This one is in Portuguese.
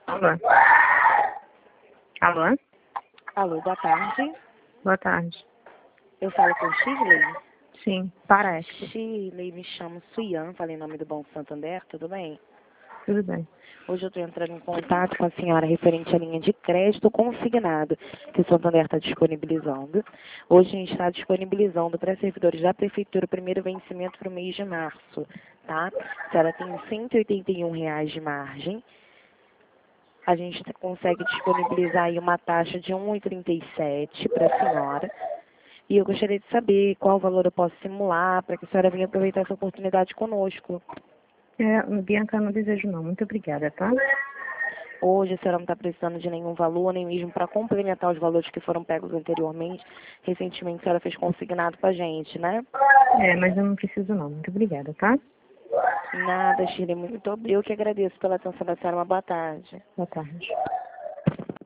Alô? Alô? Alô, boa tarde. Boa tarde. Eu falo com Shirley. Sim, parece. Shirley, me chamo Suyan, falei em nome do Banco Santander, tudo bem? Tudo bem. Hoje eu estou entrando em contato com a senhora referente à linha de crédito consignado que o Santander está disponibilizando. Hoje a gente está disponibilizando para servidores da Prefeitura o primeiro vencimento para o mês de março, tá? A senhora tem R$ 181 de margem. A gente consegue disponibilizar aí uma taxa de 1,37 para a senhora. E eu gostaria de saber qual valor eu posso simular para que a senhora venha aproveitar essa oportunidade conosco. Bianca, não desejo não. Muito obrigada, tá? Hoje a senhora não está precisando de nenhum valor, nem mesmo para complementar os valores que foram pegos anteriormente. Recentemente a senhora fez consignado com a gente, né? Mas eu não preciso não. Muito obrigada, tá? Nada, Shirley, muito obrigada. Eu que agradeço pela atenção da senhora. Uma boa tarde. Boa tarde.